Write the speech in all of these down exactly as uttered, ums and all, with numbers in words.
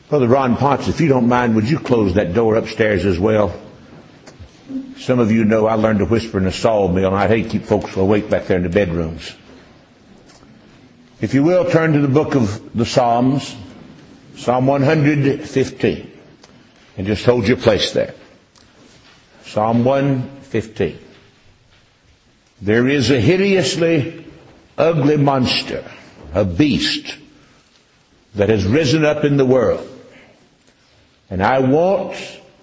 Brother Ron Ponce, if you don't mind, would you close that door upstairs as well? Some of you know I learned to whisper in a sawmill, and I hate to keep folks awake back there in the bedrooms. If you will, turn to the book of the Psalms, Psalm one hundred fifteen, and just hold your place there. Psalm one fifteen. There is a hideously ugly monster, a beast, that has risen up in the world. And I want,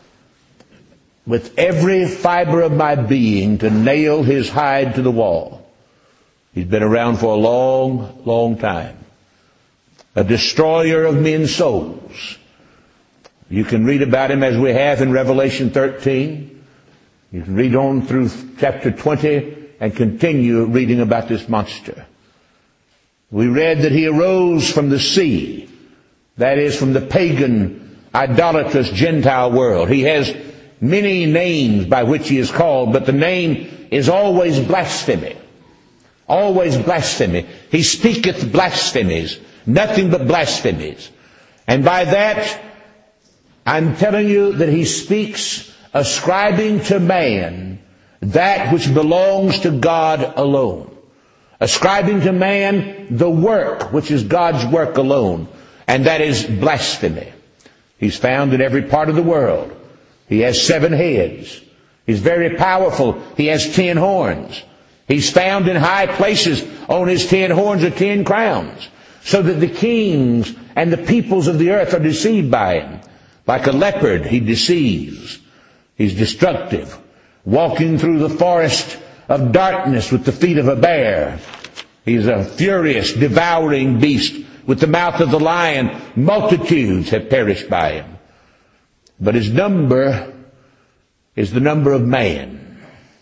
with every fiber of my being, to nail his hide to the wall. He's been around for a long, long time. A destroyer of men's souls. You can read about him as we have in Revelation thirteen. You can read on through chapter twenty and continue reading about this monster. We read that he arose from the sea. That is, from the pagan, idolatrous Gentile world. He has many names by which he is called, but the name is always blasphemy. Always blasphemy. He speaketh blasphemies. Nothing but blasphemies. And by that, I'm telling you that he speaks ascribing to man that which belongs to God alone. Ascribing to man the work which is God's work alone. And that is blasphemy. He's found in every part of the world. He has seven heads. He's very powerful. He has ten horns. He's found in high places. On his ten horns are ten crowns. So that the kings and the peoples of the earth are deceived by him. Like a leopard, he deceives. He's destructive. Walking through the forest of darkness with the feet of a bear. He's a furious, devouring beast. With the mouth of the lion, multitudes have perished by him. But his number is the number of man.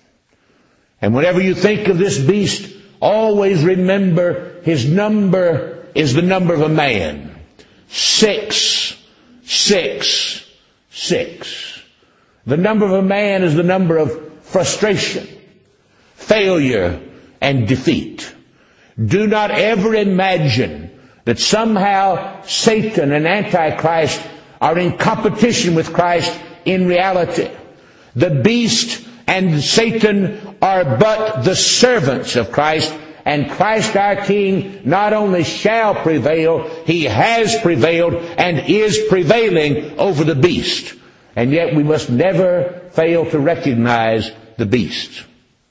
And whenever you think of this beast, always remember his number is the number of a man. Six, six, six. The number of a man is the number of frustration, failure, and defeat. Do not ever imagine that somehow Satan and Antichrist are in competition with Christ in reality. The beast and Satan are but the servants of Christ, and Christ our King not only shall prevail, he has prevailed and is prevailing over the beast. And yet we must never fail to recognize the beast.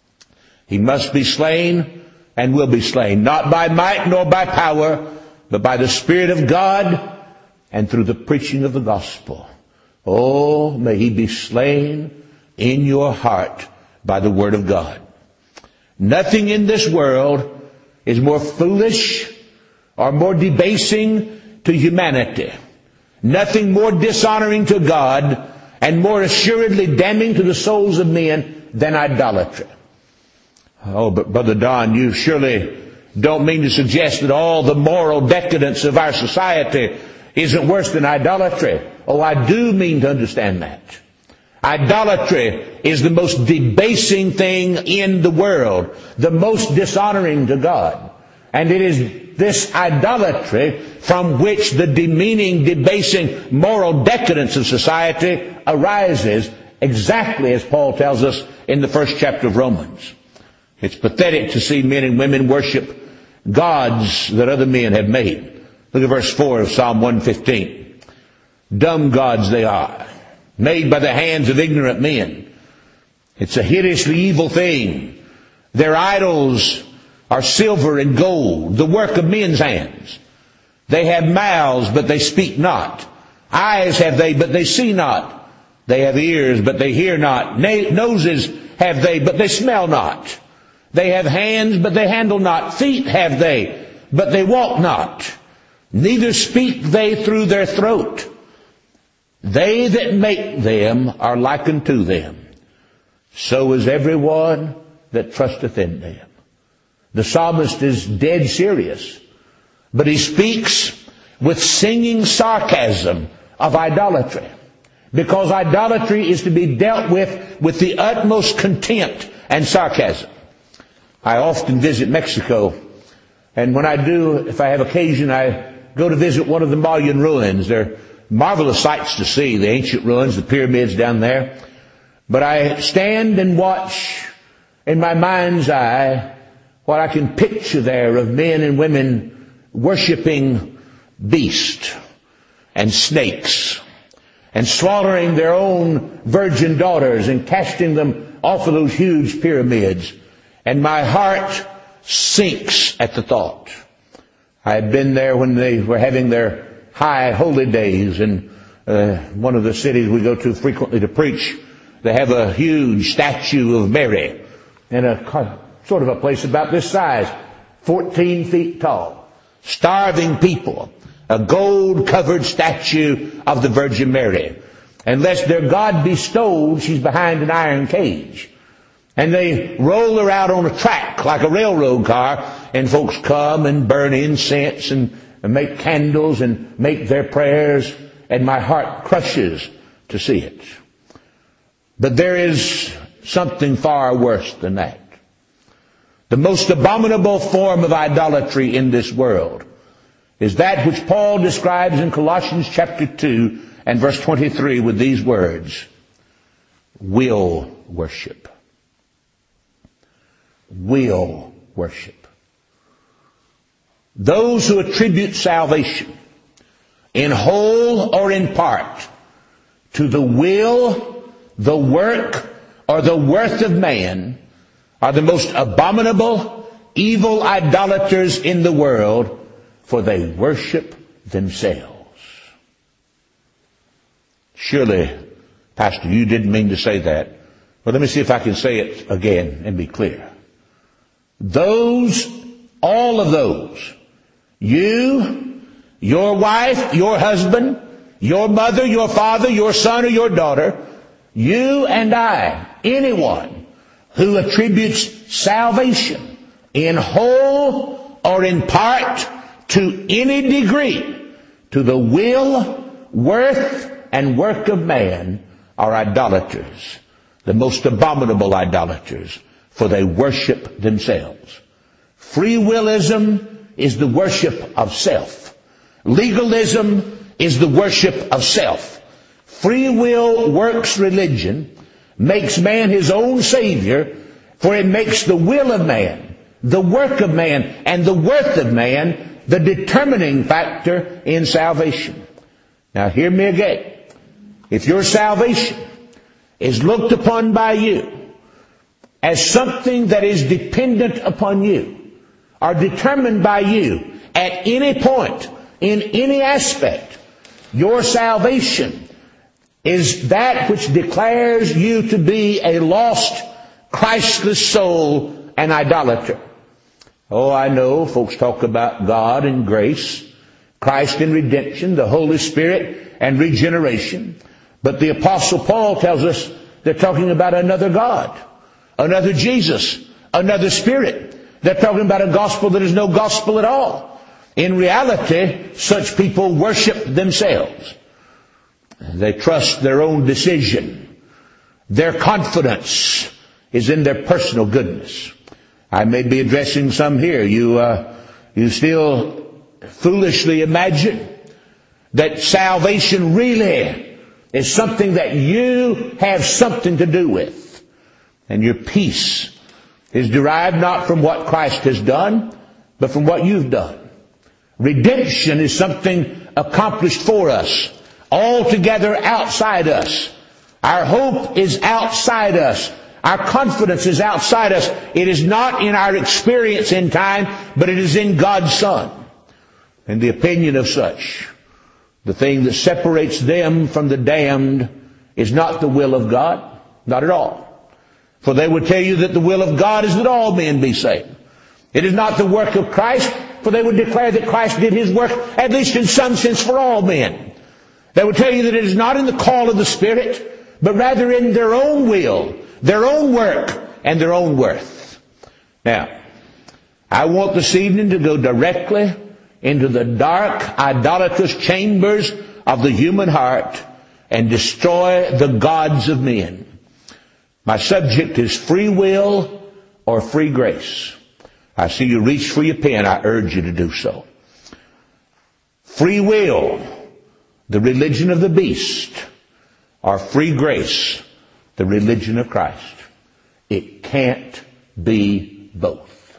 He must be slain and will be slain, not by might nor by power, but by the Spirit of God and through the preaching of the gospel. Oh, may he be slain in your heart by the word of God. Nothing in this world is more foolish or more debasing to humanity. Nothing more dishonoring to God and more assuredly damning to the souls of men than idolatry. Oh, but Brother Don, you surely don't mean to suggest that all the moral decadence of our society isn't worse than idolatry. Oh, I do mean to understand that. Idolatry is the most debasing thing in the world, the most dishonoring to God. And it is this idolatry from which the demeaning, debasing, moral decadence of society arises, exactly as Paul tells us in the first chapter of Romans. It's pathetic to see men and women worship gods that other men have made. Look at verse four of Psalm one fifteen. Dumb gods they are, made by the hands of ignorant men. It's a hideously evil thing. Their idols are silver and gold, the work of men's hands. They have mouths, but they speak not. Eyes have they, but they see not. They have ears, but they hear not. Noses have they, but they smell not. They have hands, but they handle not. Feet have they, but they walk not. Neither speak they through their throat. They that make them are like unto them. So is everyone that trusteth in them. The psalmist is dead serious, but he speaks with singing sarcasm of idolatry. Because idolatry is to be dealt with with the utmost contempt and sarcasm. I often visit Mexico, and when I do, if I have occasion, I go to visit one of the Mayan ruins. They're marvelous sights to see, the ancient ruins, the pyramids down there. But I stand and watch in my mind's eye what I can picture there of men and women worshiping beasts and snakes and slaughtering their own virgin daughters and casting them off of those huge pyramids. And my heart sinks at the thought. I had been there when they were having their high holy days in uh, one of the cities we go to frequently to preach. They have a huge statue of Mary in a sort of a place about this size, fourteen feet tall. Starving people. A gold-covered statue of the Virgin Mary. And lest their God be stole, she's behind an iron cage. And they roll her out on a track like a railroad car, and folks come and burn incense and, and make candles and make their prayers, and my heart crushes to see it. But there is something far worse than that. The most abominable form of idolatry in this world is that which Paul describes in Colossians chapter two and verse twenty-three with these words: will worship. Will worship. Those who attribute salvation in whole or in part to the will, the work, or the worth of man are the most abominable, evil idolaters in the world, for they worship themselves. Surely, Pastor, you didn't mean to say that. Well, let me see if I can say it again and be clear. Those, all of those, you, your wife, your husband, your mother, your father, your son or your daughter, you and I, anyone who attributes salvation in whole or in part to any degree to the will, worth, and work of man are idolaters, the most abominable idolaters, for they worship themselves. Free willism is the worship of self. Legalism is the worship of self. Free will works religion makes man his own savior, for it makes the will of man, the work of man, and the worth of man the determining factor in salvation. Now hear me again. If your salvation is looked upon by you as something that is dependent upon you, or determined by you at any point, in any aspect, your salvation is that which declares you to be a lost, Christless soul, an idolater. Oh, I know folks talk about God and grace, Christ and redemption, the Holy Spirit and regeneration. But the Apostle Paul tells us they're talking about another God, another Jesus, another Spirit. They're talking about a gospel that is no gospel at all. In reality, such people worship themselves. They trust their own decision. Their confidence is in their personal goodness. I may be addressing some here. You, uh, you still foolishly imagine that salvation really is something that you have something to do with. And your peace is derived not from what Christ has done, but from what you've done. Redemption is something accomplished for us, altogether outside us. Our hope is outside us. Our confidence is outside us. It is not in our experience in time, but it is in God's Son. In the opinion of such, the thing that separates them from the damned is not the will of God, not at all. For they would tell you that the will of God is that all men be saved. It is not the work of Christ, for they would declare that Christ did His work, at least in some sense, for all men. They would tell you that it is not in the call of the Spirit, but rather in their own will, their own work, and their own worth. Now, I want this evening to go directly into the dark, idolatrous chambers of the human heart and destroy the gods of men. My subject is free will or free grace. I see you reach for your pen. I urge you to do so. Free will, the religion of the beast, or free grace, the religion of Christ. It can't be both.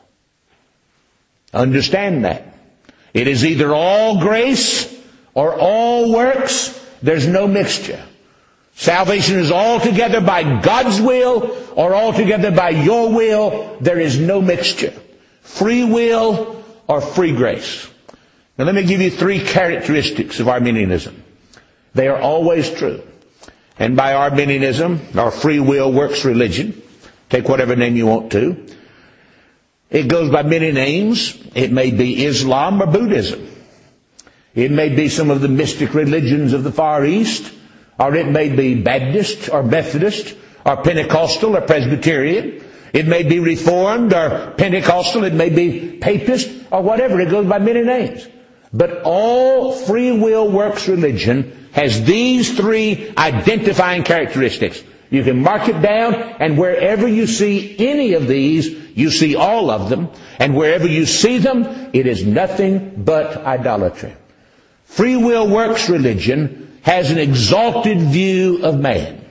Understand that. It is either all grace or all works. There's no mixture. Salvation is altogether by God's will or altogether by your will. There is no mixture. Free will or free grace. Now let me give you three characteristics of Arminianism. They are always true. And by Arminianism, or free will works religion, take whatever name you want to. It goes by many names. It may be Islam or Buddhism. It may be some of the mystic religions of the Far East, or it may be Baptist or Methodist or Pentecostal or Presbyterian. It may be Reformed or Pentecostal. It may be Papist or whatever. It goes by many names. But all free will works religion has these three identifying characteristics. You can mark it down, and wherever you see any of these, you see all of them. And wherever you see them, it is nothing but idolatry. Free will works religion has an exalted view of man.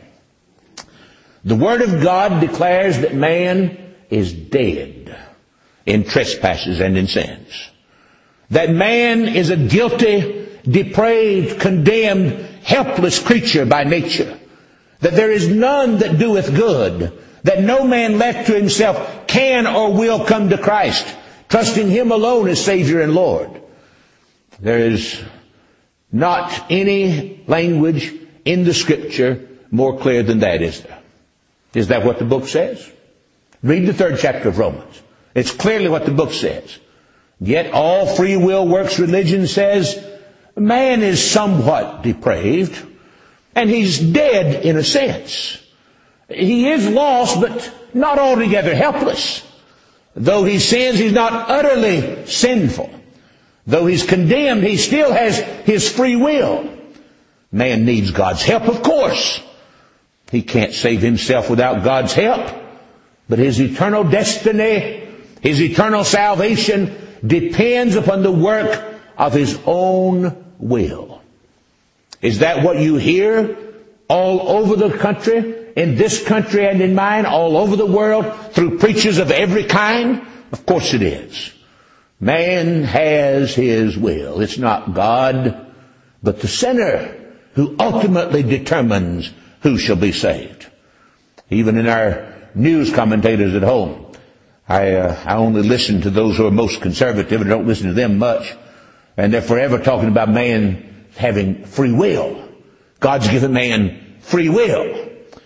The Word of God declares that man is dead in trespasses and in sins. That man is a guilty, depraved, condemned, helpless creature by nature. That there is none that doeth good. That no man left to himself can or will come to Christ, trusting Him alone as Savior and Lord. There is not any language in the Scripture more clear than that, is there? Is that what the book says? Read the third chapter of Romans. It's clearly what the book says. Yet all free will works religion says man is somewhat depraved, and he's dead in a sense. He is lost, but not altogether helpless. Though he sins, he's not utterly sinful. Though he's condemned, he still has his free will. Man needs God's help, of course. He can't save himself without God's help. But his eternal destiny, his eternal salvation depends upon the work of his own will. Is that what you hear all over the country, in this country and in mine, all over the world, through preachers of every kind? Of course it is. Man has his will. It's not God, but the sinner who ultimately determines who shall be saved. Even in our news commentators at home, I, uh, I only listen to those who are most conservative and don't listen to them much. And they're forever talking about man having free will. God's given man free will.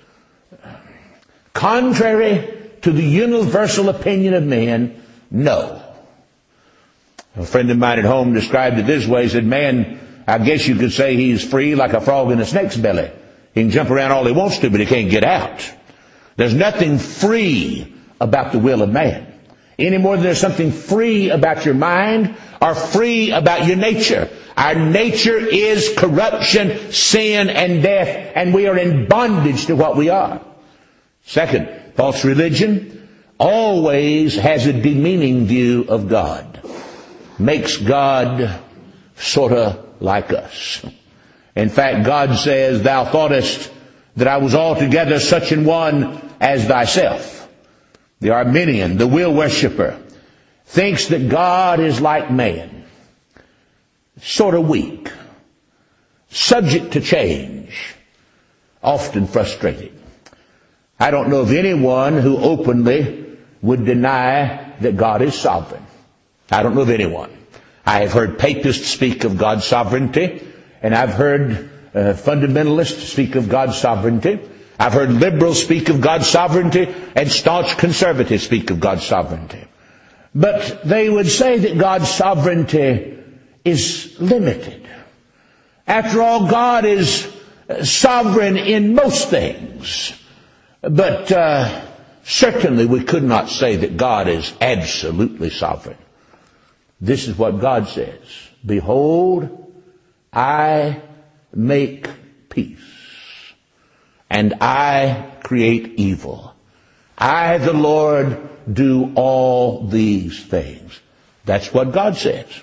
Contrary to the universal opinion of men, no. A friend of mine at home described it this way. He said, man, I guess you could say he's free like a frog in a snake's belly. He can jump around all he wants to, but he can't get out. There's nothing free about the will of man. Any more than there's something free about your mind or free about your nature. Our nature is corruption, sin, and death, and we are in bondage to what we are. Second, false religion always has a demeaning view of God. Makes God sort of like us. In fact, God says, thou thoughtest that I was altogether such an one as thyself. The Arminian, the will worshipper, thinks that God is like man. Sort of weak. Subject to change. Often frustrated. I don't know of anyone who openly would deny that God is sovereign. I don't know of anyone. I have heard papists speak of God's sovereignty, and I've heard uh, fundamentalists speak of God's sovereignty. I've heard liberals speak of God's sovereignty, and staunch conservatives speak of God's sovereignty. But they would say that God's sovereignty is limited. After all, God is sovereign in most things. But uh, certainly we could not say that God is absolutely sovereign. This is what God says. Behold, I make peace, and I create evil. I, the Lord, do all these things. That's what God says.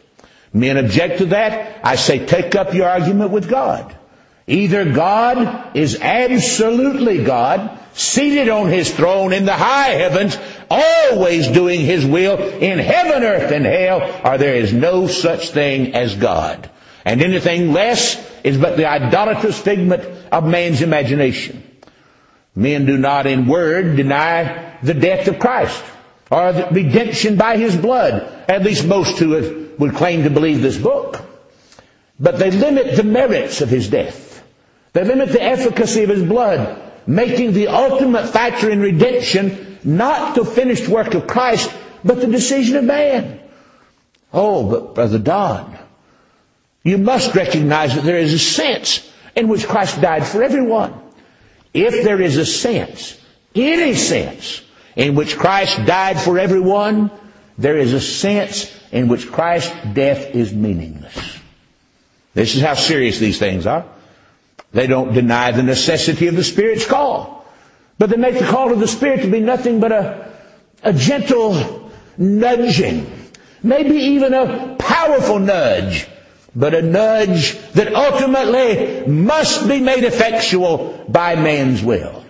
Men object to that. I say, take up your argument with God. Either God is absolutely God, seated on His throne in the high heavens, always doing His will in heaven, earth, and hell, or there is no such thing as God. And anything less is but the idolatrous figment of man's imagination. Men do not in word deny the death of Christ, or the redemption by His blood. At least most who would claim to believe this book. But they limit the merits of His death. They limit the efficacy of His blood, making the ultimate factor in redemption not the finished work of Christ, but the decision of man. Oh, but Brother Don, you must recognize that there is a sense in which Christ died for everyone. If there is a sense, any sense, in which Christ died for everyone, there is a sense in which Christ's death is meaningless. This is how serious these things are. They don't deny the necessity of the Spirit's call, but they make the call of the Spirit to be nothing but a, a gentle nudging, maybe even a powerful nudge, but a nudge that ultimately must be made effectual by man's will.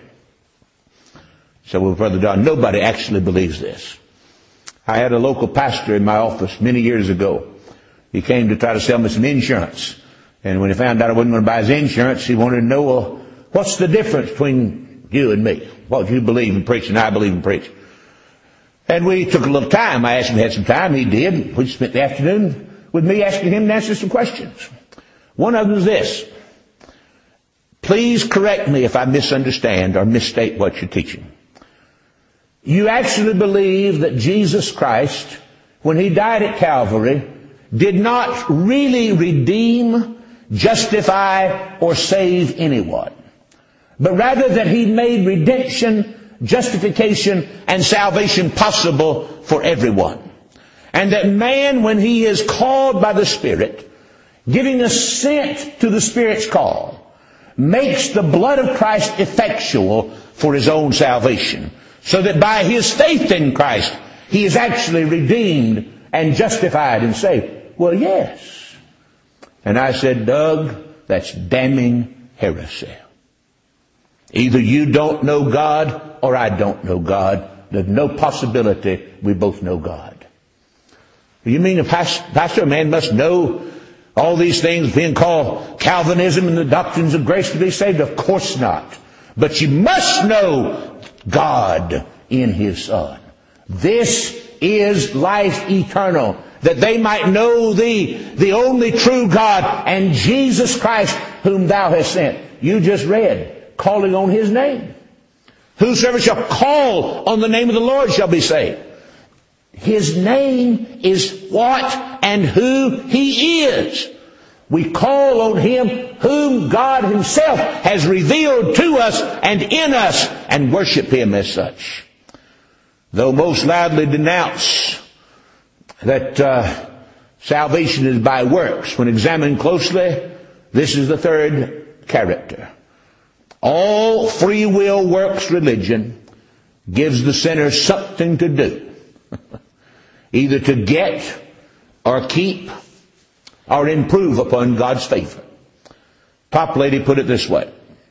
So, well, Brother Don, nobody actually believes this. I had a local pastor in my office many years ago. He came to try to sell me some insurance. And when he found out I wasn't going to buy his insurance, he wanted to know, well, what's the difference between you and me? What you believe in preaching, I believe in preaching. And we took a little time. I asked him if he had some time. He did. We spent the afternoon with me asking him to answer some questions. One of them is this. Please correct me if I misunderstand or misstate what you're teaching. You actually believe that Jesus Christ, when He died at Calvary, did not really redeem, justify, or save anyone, but rather that He made redemption, justification, and salvation possible for everyone. And that man, when he is called by the Spirit, giving assent to the Spirit's call, makes the blood of Christ effectual for his own salvation, so that by his faith in Christ, he is actually redeemed and justified and saved. Well, yes. And I said, Doug, that's damning heresy. Either you don't know God or I don't know God. There's no possibility we both know God. You mean a pastor, a man must know all these things being called Calvinism and the doctrines of grace to be saved? Of course not. But you must know God in His Son. This is life eternal, that they might know Thee, the only true God, and Jesus Christ, whom Thou hast sent. You just read, calling on His name. Whosoever shall call on the name of the Lord shall be saved. His name is what and who He is. We call on Him whom God Himself has revealed to us and in us, and worship Him as such. Though most loudly denounce that uh, salvation is by works, when examined closely, this is the third character. All free will works religion gives the sinner something to do. Either to get or keep or improve upon God's favor. Toplady put it this way.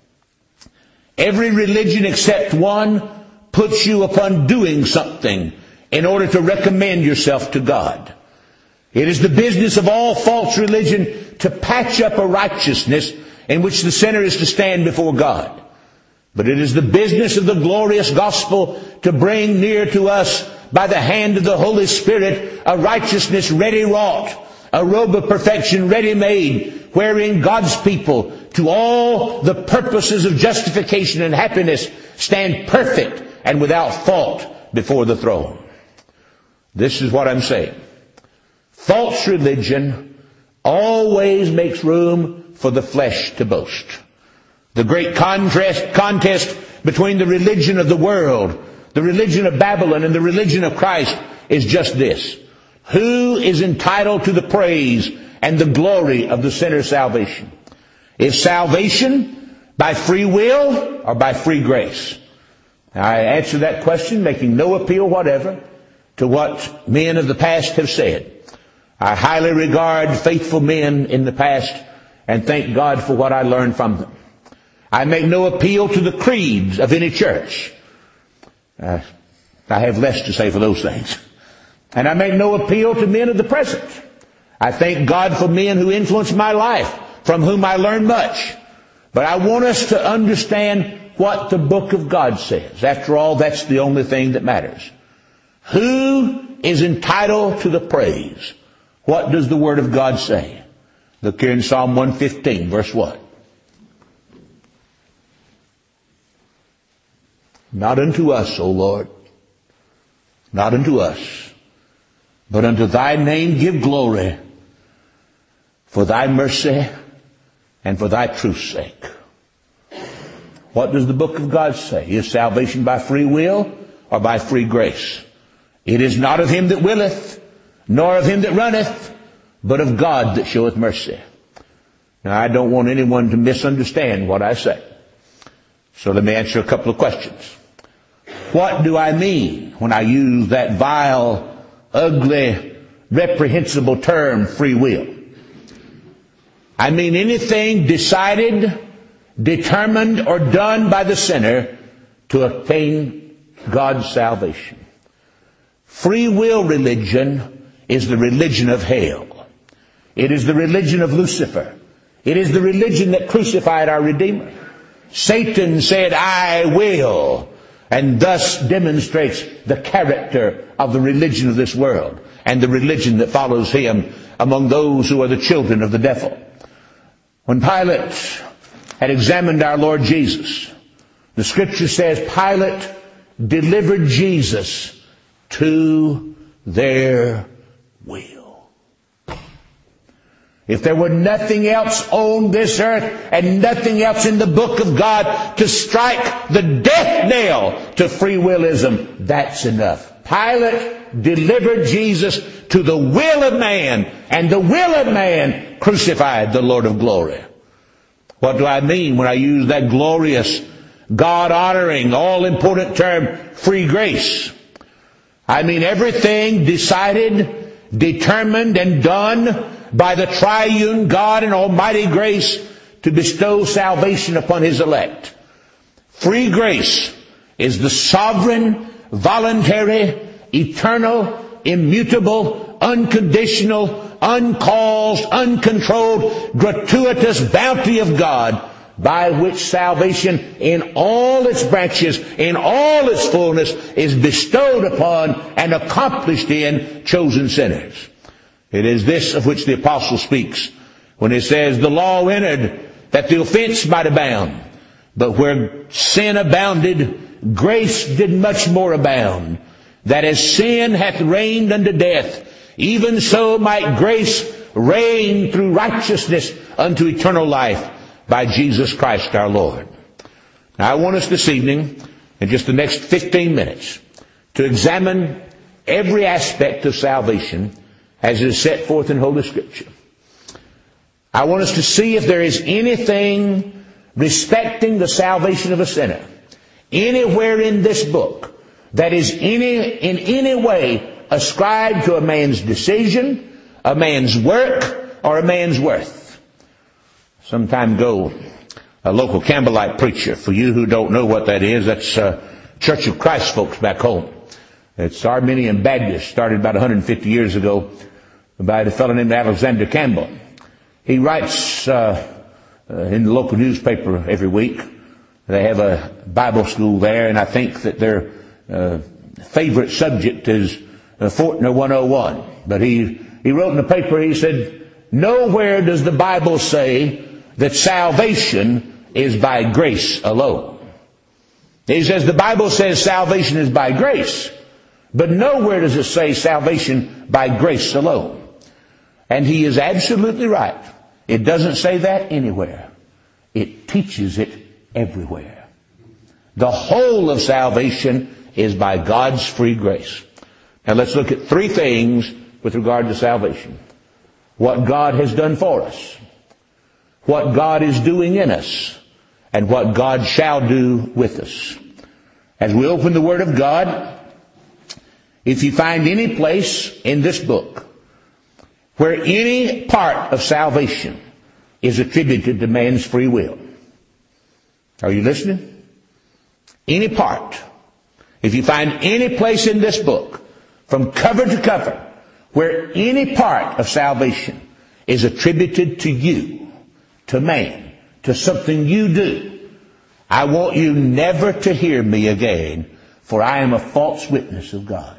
Every religion except one puts you upon doing something in order to recommend yourself to God. It is the business of all false religion to patch up a righteousness in which the sinner is to stand before God. But it is the business of the glorious gospel to bring near to us by the hand of the Holy Spirit a righteousness ready wrought, a robe of perfection ready made, wherein God's people, to all the purposes of justification and happiness, stand perfect and without fault before the throne. This is what I'm saying. False religion always makes room for the flesh to boast. The great contrast, contest between the religion of the world, the religion of Babylon, and the religion of Christ is just this. Who is entitled to the praise and the glory of the sinner's salvation? Is salvation by free will or by free grace? I answer that question making no appeal whatever to what men of the past have said. I highly regard faithful men in the past and thank God for what I learned from them. I make no appeal to the creeds of any church. Uh, I have less to say for those things. And I make no appeal to men of the present. I thank God for men who influenced my life, from whom I learned much. But I want us to understand what the book of God says. After all, that's the only thing that matters. Who is entitled to the praise? What does the Word of God say? Look here in Psalm one fifteen, verse what? Not unto us, O Lord, not unto us, but unto thy name give glory, for thy mercy and for thy truth's sake. What does the book of God say? Is salvation by free will or by free grace? It is not of him that willeth, nor of him that runneth, but of God that showeth mercy. Now, I don't want anyone to misunderstand what I say. So let me answer a couple of questions. What do I mean when I use that vile, ugly, reprehensible term, free will? I mean anything decided, determined, or done by the sinner to obtain God's salvation. Free will religion is the religion of hell. It is the religion of Lucifer. It is the religion that crucified our Redeemer. Satan said, I will, and thus demonstrates the character of the religion of this world and the religion that follows him among those who are the children of the devil. When Pilate had examined our Lord Jesus, the Scripture says Pilate delivered Jesus to their will. If there were nothing else on this earth and nothing else in the book of God to strike the death nail to free willism, that's enough. Pilate delivered Jesus to the will of man, and the will of man crucified the Lord of glory. What do I mean when I use that glorious, God-honoring, all-important term, free grace? I mean everything decided, determined, and done by the triune God and almighty grace to bestow salvation upon his elect. Free grace is the sovereign, voluntary, eternal, immutable, unconditional, uncaused, uncontrolled, gratuitous bounty of God by which salvation in all its branches, in all its fullness, is bestowed upon and accomplished in chosen sinners. It is this of which the apostle speaks when he says, the law entered that the offense might abound, but where sin abounded, grace did much more abound, that as sin hath reigned unto death, even so might grace reign through righteousness unto eternal life by Jesus Christ our Lord. Now I want us this evening, in just the next fifteen minutes, to examine every aspect of salvation as it is set forth in Holy Scripture. I want us to see if there is anything respecting the salvation of a sinner anywhere in this book that is any, in any way ascribed to a man's decision, a man's work, or a man's worth. Some time ago, a local Campbellite preacher, for you who don't know what that is, that's uh, Church of Christ folks back home. It's Arminian Baptist, started about one hundred fifty years ago by a fellow named Alexander Campbell. He writes uh, uh, in the local newspaper every week. They have a Bible school there, and I think that their uh, favorite subject is uh, Fortner one oh one. But he, he wrote in the paper, he said, nowhere does the Bible say that salvation is by grace alone. He says the Bible says salvation is by grace, but nowhere does it say salvation by grace alone. And he is absolutely right. It doesn't say that anywhere. It teaches it everywhere. The whole of salvation is by God's free grace. Now let's look at three things with regard to salvation. What God has done for us, what God is doing in us, and what God shall do with us. As we open the Word of God, if you find any place in this book where any part of salvation is attributed to man's free will. Are you listening? Any part. If you find any place in this book, from cover to cover, where any part of salvation is attributed to you, to man, to something you do, I want you never to hear me again, for I am a false witness of God.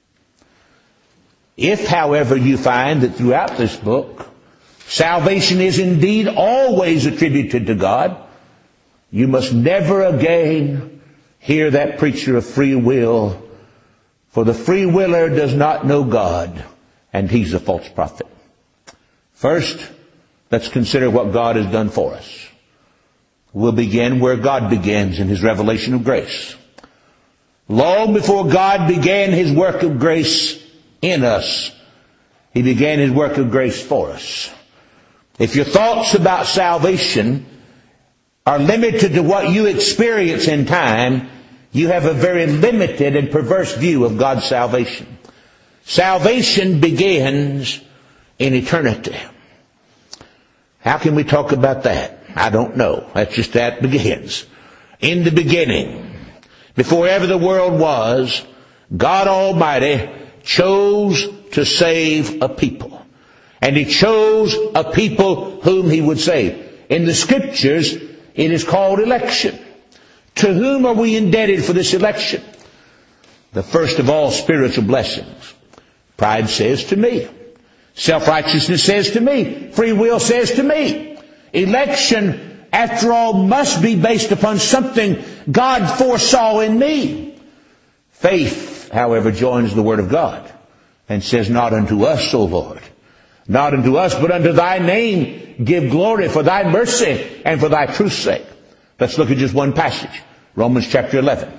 If, however, you find that throughout this book, salvation is indeed always attributed to God, you must never again hear that preacher of free will, for the free willer does not know God, and he's a false prophet. First, let's consider what God has done for us. We'll begin where God begins in His revelation of grace. Long before God began His work of grace in us, He began His work of grace for us. If your thoughts about salvation are limited to what you experience in time, you have a very limited and perverse view of God's salvation. Salvation begins in eternity. How can we talk about that? I don't know. That's just that it begins. In the beginning, before ever the world was, God Almighty chose to save a people. And He chose a people whom He would save. In the Scriptures, it is called election. To whom are we indebted for this election? The first of all spiritual blessings. Pride says to me. Self-righteousness says to me. Free will says to me. Election, after all, must be based upon something God foresaw in me. Faith, however, joins the Word of God and says, not unto us, O Lord. Not unto us, but unto Thy name give glory for Thy mercy and for Thy truth's sake. Let's look at just one passage. Romans chapter eleven.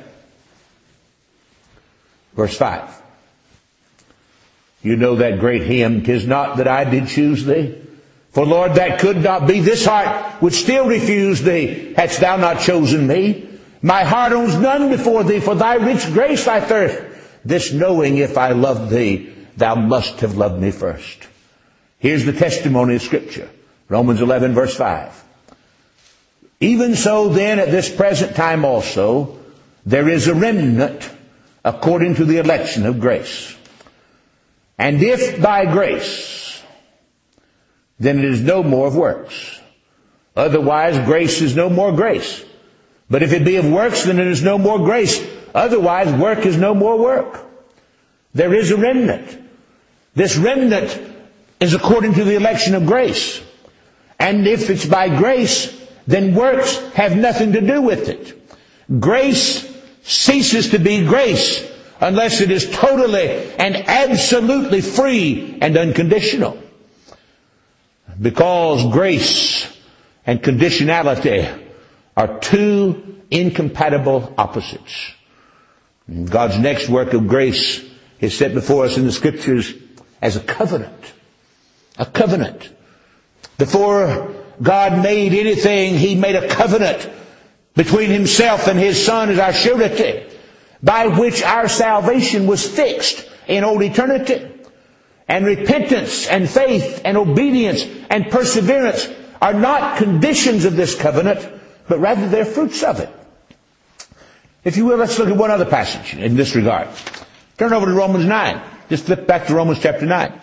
Verse five. You know that great hymn, "'Tis not that I did choose thee. For Lord, that could not be. This heart would still refuse thee, hadst thou not chosen me. My heart owns none before thee, for thy rich grace I thirst. This knowing, if I loved thee, thou must have loved me first." Here's the testimony of Scripture. Romans eleven verse five. Even so then, at this present time also, there is a remnant according to the election of grace. And if by grace, then it is no more of works. Otherwise, grace is no more grace. But if it be of works, then it is no more grace. Otherwise, work is no more work. There is a remnant. This remnant is according to the election of grace. And if it's by grace, then works have nothing to do with it. Grace ceases to be grace unless it is totally and absolutely free and unconditional. Because grace and conditionality are two incompatible opposites. God's next work of grace is set before us in the Scriptures as a covenant. A covenant. Before God made anything, He made a covenant between Himself and His Son as our surety, by which our salvation was fixed in old eternity. And repentance and faith and obedience and perseverance are not conditions of this covenant, but rather they're fruits of it. If you will, let's look at one other passage in this regard. Turn over to Romans nine. Just flip back to Romans chapter nine.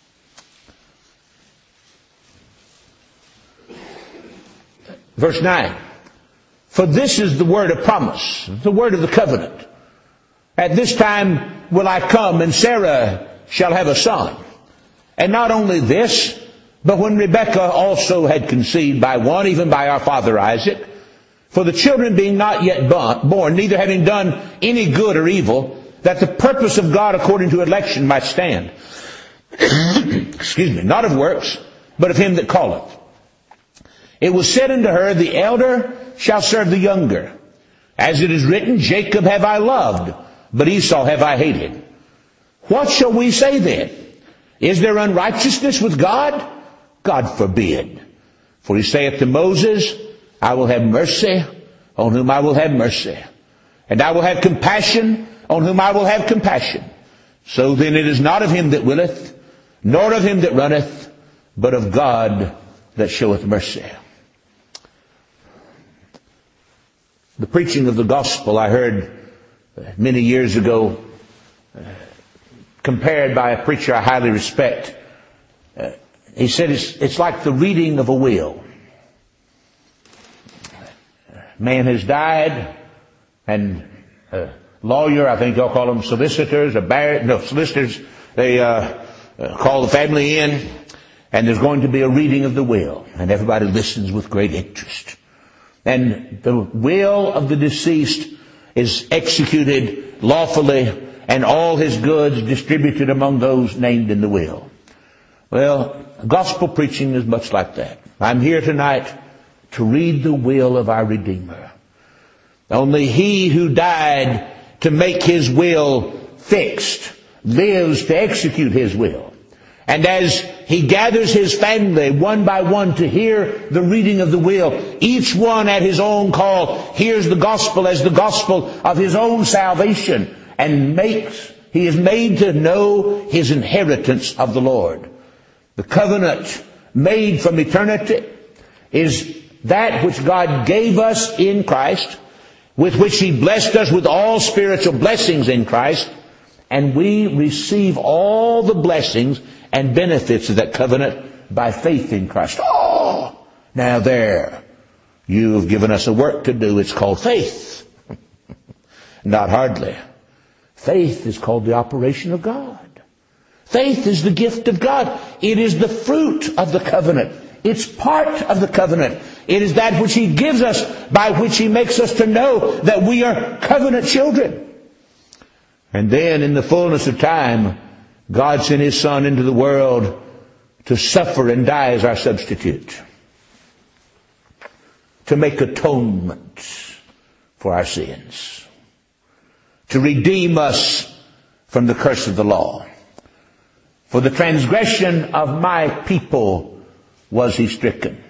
Verse nine. For this is the word of promise, the word of the covenant. At this time will I come, and Sarah shall have a son. And not only this, but when Rebekah also had conceived by one, even by our father Isaac, for the children being not yet born, neither having done any good or evil, that the purpose of God according to election might stand. Excuse me, not of works, but of him that calleth. It was said unto her, the elder shall serve the younger. As it is written, Jacob have I loved, but Esau have I hated. What shall we say then? Is there unrighteousness with God? God forbid. For he saith to Moses, I will have mercy on whom I will have mercy, and I will have compassion on whom I will have compassion. So then it is not of him that willeth, nor of him that runneth, but of God that showeth mercy. The preaching of the gospel I heard many years ago, uh, compared by a preacher I highly respect. Uh, he said it's, it's like the reading of a will. Man has died, and a lawyer, I think they'll call them solicitors, or bar- no, solicitors, they uh, uh, call the family in, and there's going to be a reading of the will, and everybody listens with great interest. And the will of the deceased is executed lawfully, and all his goods distributed among those named in the will. Well, gospel preaching is much like that. I'm here tonight to read the will of our Redeemer. Only he who died to make his will fixed lives to execute his will. And as he gathers his family one by one to hear the reading of the will, each one at his own call hears the gospel as the gospel of his own salvation, and makes, he is made to know his inheritance of the Lord. The covenant made from eternity is that which God gave us in Christ, with which he blessed us with all spiritual blessings in Christ, and we receive all the blessings and benefits of that covenant by faith in Christ. Oh, now there, you've given us a work to do. It's called faith. Not hardly. Faith is called the operation of God. Faith is the gift of God. It is the fruit of the covenant. It's part of the covenant. It is that which he gives us, by which he makes us to know that we are covenant children. And then in the fullness of time, God sent his Son into the world to suffer and die as our substitute, to make atonement for our sins, to redeem us from the curse of the law. For the transgression of my people was he stricken.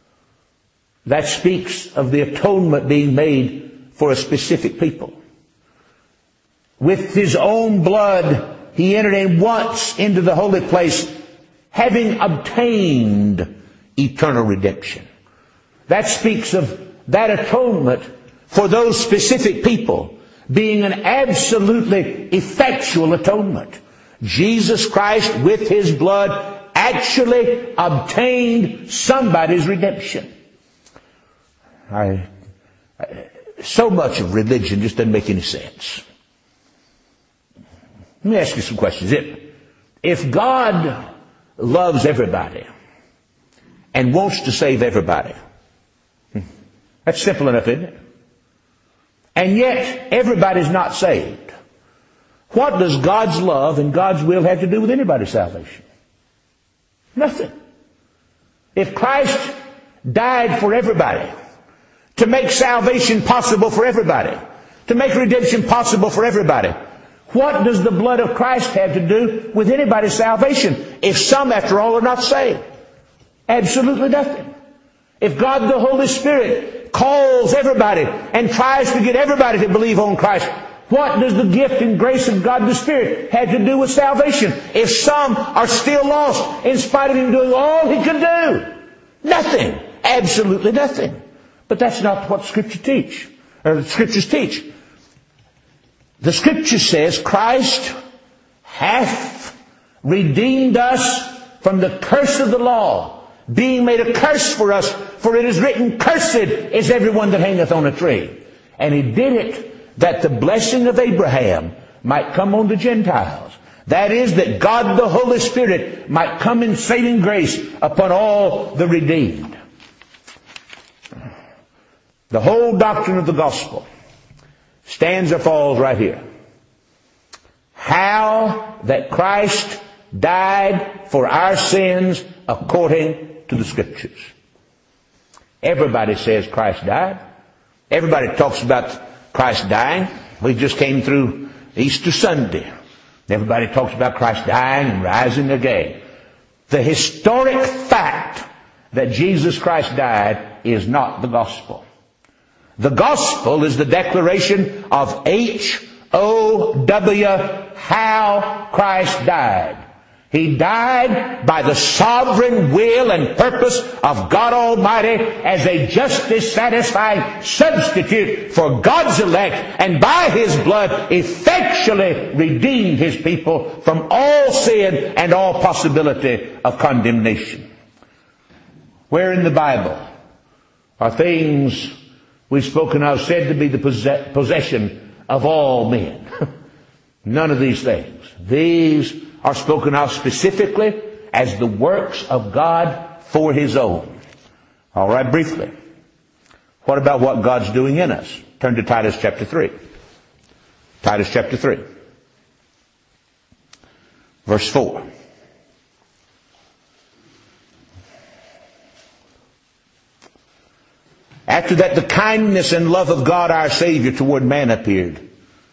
That speaks of the atonement being made for a specific people. With his own blood, he entered in once into the holy place, having obtained eternal redemption. That speaks of that atonement for those specific people being an absolutely effectual atonement. Jesus Christ, with his blood, actually obtained somebody's redemption. I, I, so much of religion just doesn't make any sense. Let me ask you some questions. If, if God loves everybody and wants to save everybody, that's simple enough, isn't it? And yet, everybody's not saved. What does God's love and God's will have to do with anybody's salvation? Nothing. If Christ died for everybody, to make salvation possible for everybody, to make redemption possible for everybody, what does the blood of Christ have to do with anybody's salvation, if some, after all, are not saved? Absolutely nothing. If God the Holy Spirit calls everybody and tries to get everybody to believe on Christ, what does the gift and grace of God the Spirit have to do with salvation, if some are still lost in spite of him doing all he could do? Nothing. Absolutely nothing. But that's not what Scripture teach, or the Scriptures teach. The Scripture says Christ hath redeemed us from the curse of the law, being made a curse for us, for it is written, cursed is everyone that hangeth on a tree. And he did it that the blessing of Abraham might come on the Gentiles. That is, that God the Holy Spirit might come in saving grace upon all the redeemed. The whole doctrine of the gospel stands or falls right here. How that Christ died for our sins according to the Scriptures. Everybody says Christ died. Everybody talks about Christ dying. We just came through Easter Sunday. Everybody talks about Christ dying and rising again. The historic fact that Jesus Christ died is not the gospel. The gospel is the declaration of H O W, how Christ died. He died by the sovereign will and purpose of God Almighty as a justice-satisfying substitute for God's elect, and by His blood effectually redeemed His people from all sin and all possibility of condemnation. Where in the Bible are things we've spoken of said to be the possession of all men? None of these things. These are spoken of specifically as the works of God for His own. All right, briefly. What about what God's doing in us? Turn to Titus chapter three. Titus chapter three. Verse four. After that, the kindness and love of God our Savior toward man appeared,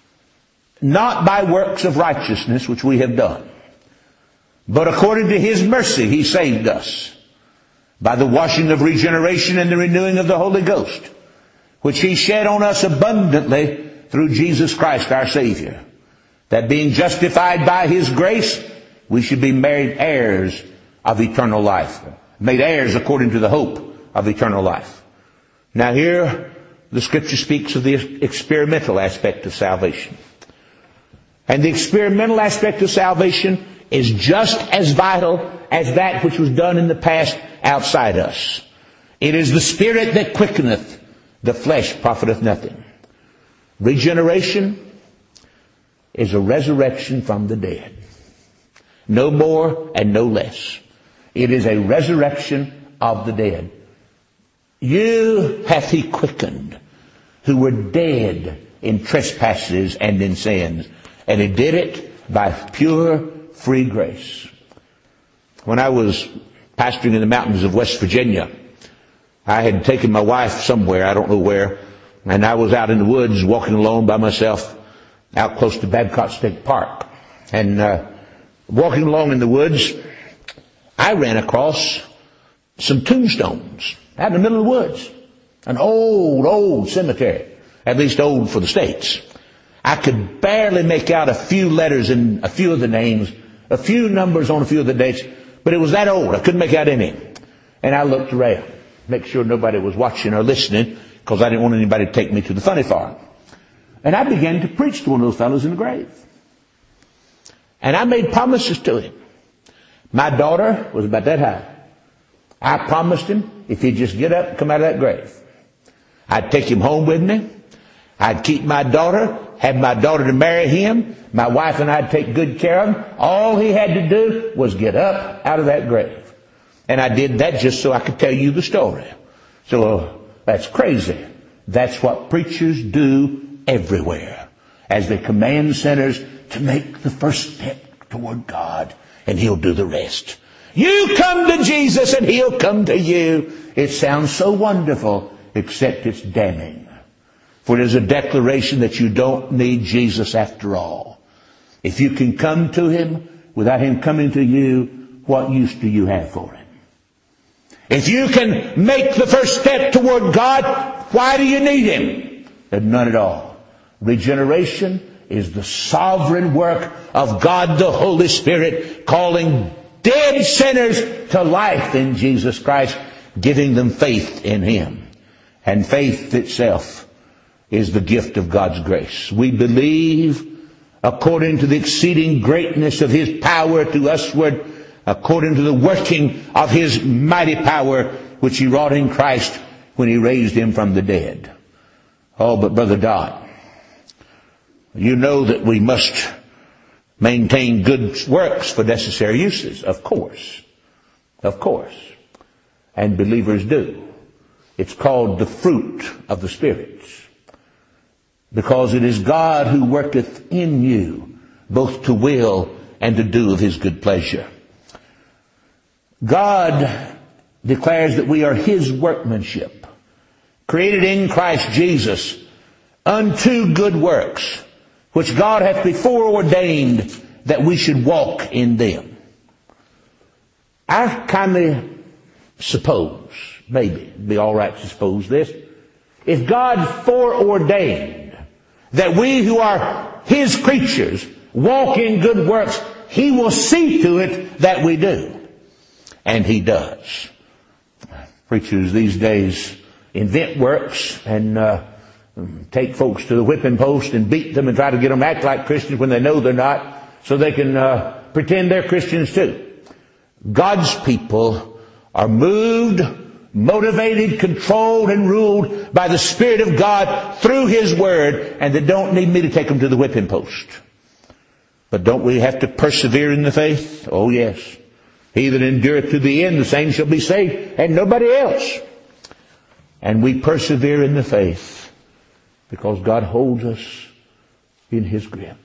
not by works of righteousness which we have done, but according to His mercy He saved us, by the washing of regeneration and the renewing of the Holy Ghost, which He shed on us abundantly through Jesus Christ our Savior, that being justified by His grace, we should be made heirs of eternal life. Made heirs according to the hope of eternal life. Now here, the Scripture speaks of the experimental aspect of salvation. And the experimental aspect of salvation is just as vital as that which was done in the past outside us. It is the Spirit that quickeneth, the flesh profiteth nothing. Regeneration is a resurrection from the dead. No more and no less. It is a resurrection of the dead. You hath He quickened, who were dead in trespasses and in sins. And He did it by pure, free grace. When I was pastoring in the mountains of West Virginia, I had taken my wife somewhere, I don't know where, and I was out in the woods walking alone by myself out close to Babcock State Park. And uh, walking along in the woods, I ran across some tombstones out in the middle of the woods. An old, old cemetery, at least old for the States. I could barely make out a few letters in a few of the names, a few numbers on a few of the dates, but it was that old. I couldn't make out any. And I looked around, make sure nobody was watching or listening, because I didn't want anybody to take me to the funny farm. And I began to preach to one of those fellows in the grave. And I made promises to him. My daughter was about that high. I promised him if he'd just get up and come out of that grave, I'd take him home with me. I'd keep my daughter, have my daughter to marry him. My wife and I'd take good care of him. All he had to do was get up out of that grave. And I did that just so I could tell you the story. So uh, that's crazy. That's what preachers do everywhere, as they command sinners to make the first step toward God, and He'll do the rest. You come to Jesus and He'll come to you. It sounds so wonderful, except it's damning. For it is a declaration that you don't need Jesus after all. If you can come to Him without Him coming to you, what use do you have for Him? If you can make the first step toward God, why do you need Him? And none at all. Regeneration is the sovereign work of God the Holy Spirit, calling dead sinners to life in Jesus Christ, giving them faith in Him. And faith itself is the gift of God's grace. We believe according to the exceeding greatness of His power to usward, according to the working of His mighty power, which He wrought in Christ when He raised Him from the dead. Oh, but Brother Dodd, you know that we must maintain good works for necessary uses. Of course. Of course. And believers do. It's called the fruit of the Spirit. Because it is God who worketh in you, both to will and to do of His good pleasure. God declares that we are His workmanship, created in Christ Jesus unto good works, which God hath before ordained that we should walk in them. I kindly suppose, maybe it'd be all right to suppose this, if God foreordained that we who are His creatures walk in good works, He will see to it that we do. And He does. Preachers these days invent works and uh, take folks to the whipping post and beat them and try to get them to act like Christians when they know they're not, so they can uh, pretend they're Christians too. God's people are moved, motivated, controlled, and ruled by the Spirit of God through His Word, and they don't need me to take them to the whipping post. But don't we have to persevere in the faith? Oh yes. He that endureth to the end, the same shall be saved, and nobody else. And we persevere in the faith because God holds us in His grip.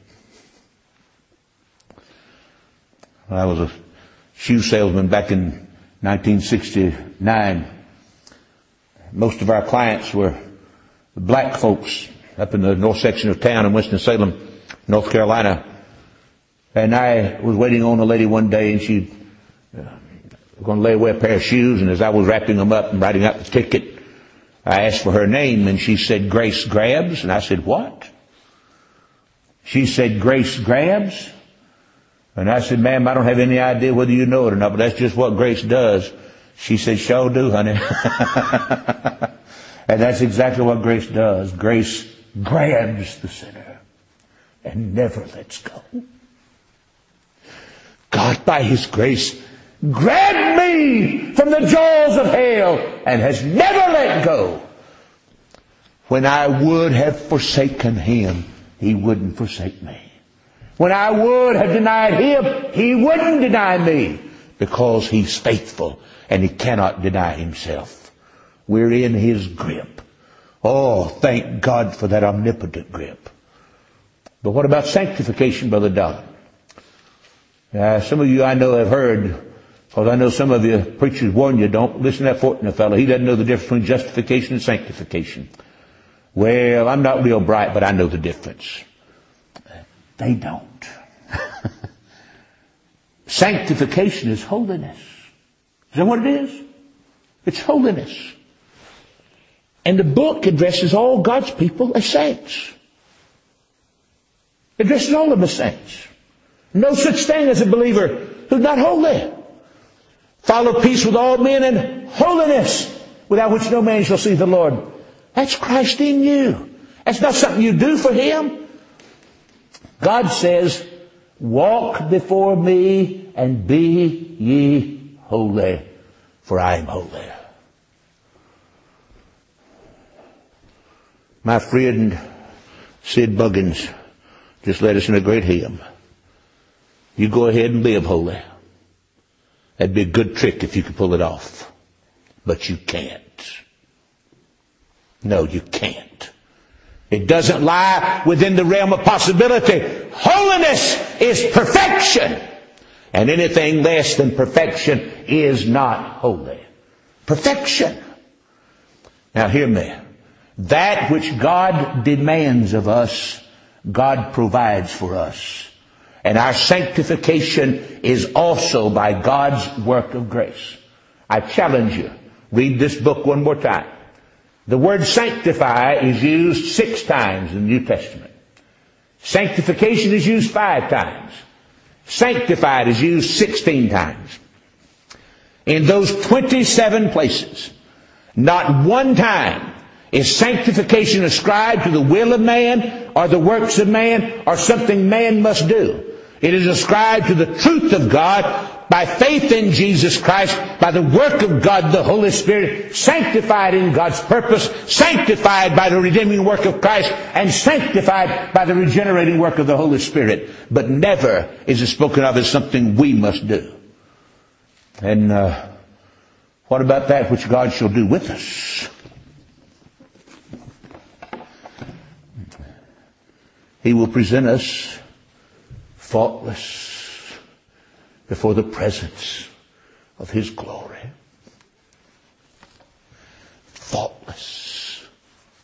I was a shoe salesman back in nineteen sixty-nine. Most of our clients were black folks up in the north section of town in Winston-Salem, North Carolina. And I was waiting on a lady one day, and she uh, was going to lay away a pair of shoes, and as I was wrapping them up and writing out the ticket, I asked for her name, and she said, Grace Grabs. And I said, what? She said, Grace Grabs. And I said, ma'am, I don't have any idea whether you know it or not, but that's just what Grace does. She said, sure do, honey. And that's exactly what Grace does. Grace grabs the sinner and never lets go. God, by His grace, grabbed me from the jaws of hell and has never let go. When I would have forsaken Him, He wouldn't forsake me. When I would have denied Him, He wouldn't deny me, because He's faithful and He cannot deny Himself. We're in His grip. Oh, thank God for that omnipotent grip. But what about sanctification, Brother Don? Uh, some of you I know have heard, because I know some of you preachers warn you, don't listen to that Fortner fellow. He doesn't know the difference between justification and sanctification. Well, I'm not real bright, but I know the difference. They don't. Sanctification is holiness. Is that what it is? It's holiness. And the book addresses all God's people as saints. It addresses all of them as saints. No such thing as a believer who's not holy. Follow peace with all men and holiness, without which no man shall see the Lord. That's Christ in you. That's not something you do for Him. God says, walk before me and be ye holy, for I am holy. My friend Sid Buggins just led us in a great hymn. You go ahead and live holy. That'd be a good trick if you could pull it off. But you can't. No, you can't. It doesn't lie within the realm of possibility. Holiness is perfection. And anything less than perfection is not holy. Perfection. Now hear me. That which God demands of us, God provides for us. And our sanctification is also by God's work of grace. I challenge you, read this book one more time. The word sanctify is used six times in the New Testament. Sanctification is used five times. Sanctified is used sixteen times. In those twenty-seven places, not one time is sanctification ascribed to the will of man or the works of man or something man must do. It is ascribed to the truth of God by faith in Jesus Christ, by the work of God the Holy Spirit, sanctified in God's purpose, sanctified by the redeeming work of Christ, and sanctified by the regenerating work of the Holy Spirit. But never is it spoken of as something we must do. And uh, what about that which God shall do with us? He will present us faultless before the presence of His glory. Faultless.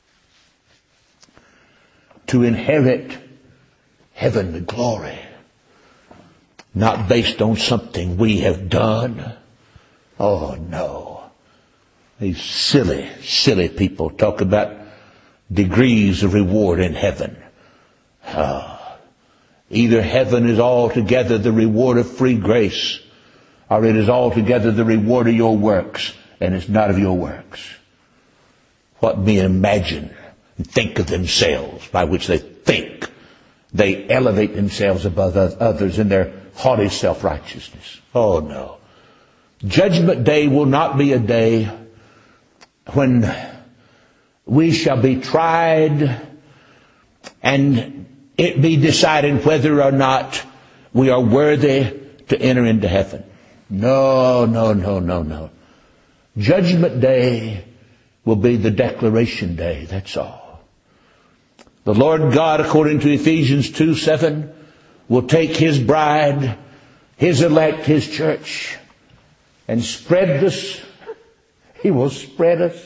To inherit heavenly glory. Not based on something we have done. Oh no. These silly, silly people talk about degrees of reward in heaven. Oh. Either heaven is altogether the reward of free grace, or it is altogether the reward of your works, and it's not of your works. What men imagine and think of themselves, by which they think they elevate themselves above others in their haughty self-righteousness. Oh no. Judgment Day will not be a day when we shall be tried and it be decided whether or not we are worthy to enter into heaven. No, no, no, no, no. Judgment Day will be the declaration day, that's all. The Lord God, according to Ephesians two seven, will take His bride, His elect, His church, and spread us. He will spread us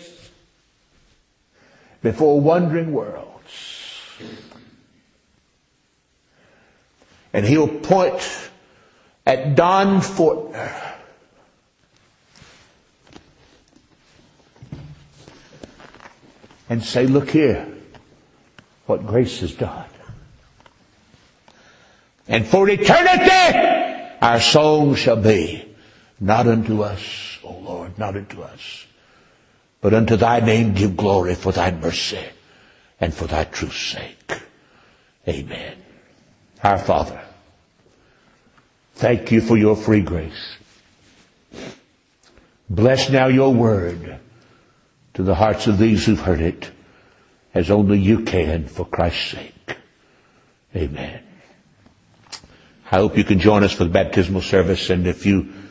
before wondering worlds. And He'll point at Don Fortner and say, look here, what grace has done. And for eternity, our song shall be, not unto us, O Lord, not unto us, but unto Thy name give glory for Thy mercy and for Thy truth's sake. Amen. Our Father, thank You for Your free grace. Bless now Your word to the hearts of these who've heard it, as only You can, for Christ's sake. Amen. I hope you can join us for the baptismal service, and if you